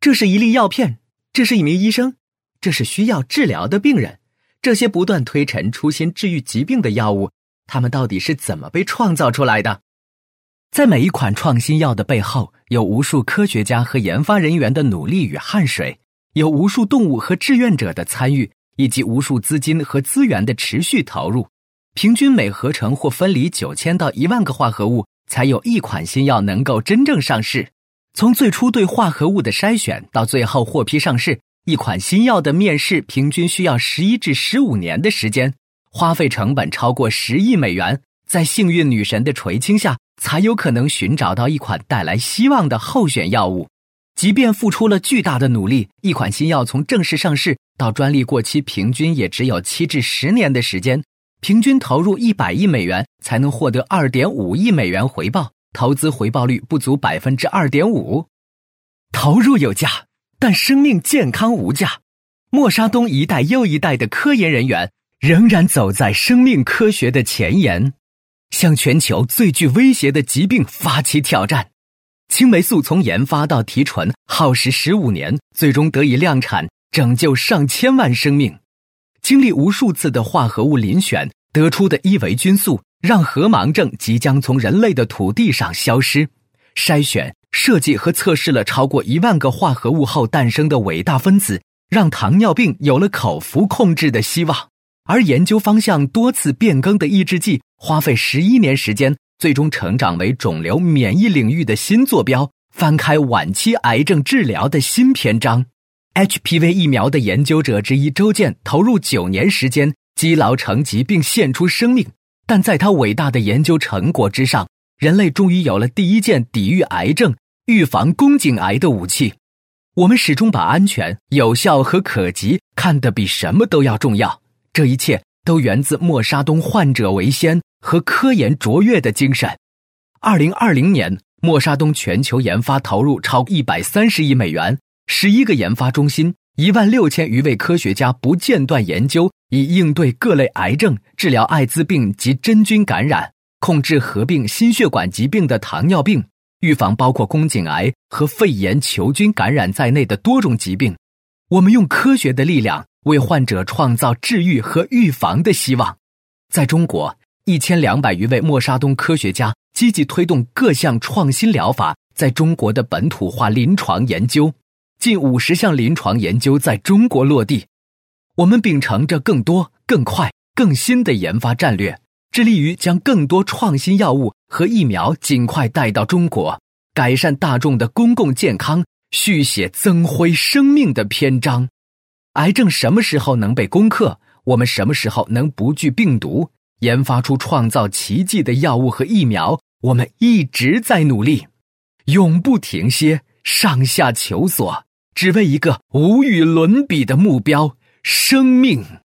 这是一粒药片，这是一名医生，这是需要治疗的病人。这些不断推陈出新治愈疾病的药物，它们到底是怎么被创造出来的？在每一款创新药的背后，有无数科学家和研发人员的努力与汗水，有无数动物和志愿者的参与，以及无数资金和资源的持续投入。平均每合成或分离9000到1万个化合物，才有一款新药能够真正上市。从最初对化合物的筛选到最后获批上市，一款新药的面世平均需要11至15年的时间，花费成本超过10亿美元，在幸运女神的垂青下，才有可能寻找到一款带来希望的候选药物。即便付出了巨大的努力，一款新药从正式上市到专利过期平均也只有7至10年的时间，平均投入100亿美元才能获得2.5亿美元回报，投资回报率不足 2.5%。 投入有价，但生命健康无价。默沙东一代又一代的科研人员仍然走在生命科学的前沿，向全球最具威胁的疾病发起挑战。青霉素从研发到提纯耗时15年，最终得以量产，拯救上千万生命。经历无数次的化合物遴选，得出的伊维菌素让河盲症即将从人类的土地上消失。筛选、设计和测试了超过1万个化合物后诞生的伟大分子，让糖尿病有了口服控制的希望。而研究方向多次变更的抑制剂，花费11年时间，最终成长为肿瘤免疫领域的新坐标，翻开晚期癌症治疗的新篇章。HPV 疫苗的研究者之一周健投入9年时间，积劳成疾并献出生命，但在他伟大的研究成果之上，人类终于有了第一件抵御癌症、预防宫颈癌的武器。我们始终把安全、有效和可及看得比什么都要重要，这一切都源自默沙东患者为先和科研卓越的精神。2020年，默沙东全球研发投入超130亿美元，11个研发中心，16000余位科学家不间断研究，以应对各类癌症、治疗艾滋病及真菌感染，控制合并心血管疾病的糖尿病，预防包括宫颈癌和肺炎球菌感染在内的多种疾病。我们用科学的力量为患者创造治愈和预防的希望。在中国，1200余位默沙东科学家积极推动各项创新疗法在中国的本土化临床研究，近50项临床研究在中国落地。我们秉承着更多、更快、更新的研发战略，致力于将更多创新药物和疫苗尽快带到中国，改善大众的公共健康，续写增辉生命的篇章。癌症什么时候能被攻克？我们什么时候能不惧病毒？研发出创造奇迹的药物和疫苗，我们一直在努力，永不停歇，上下求索，只为一个无与伦比的目标——生命。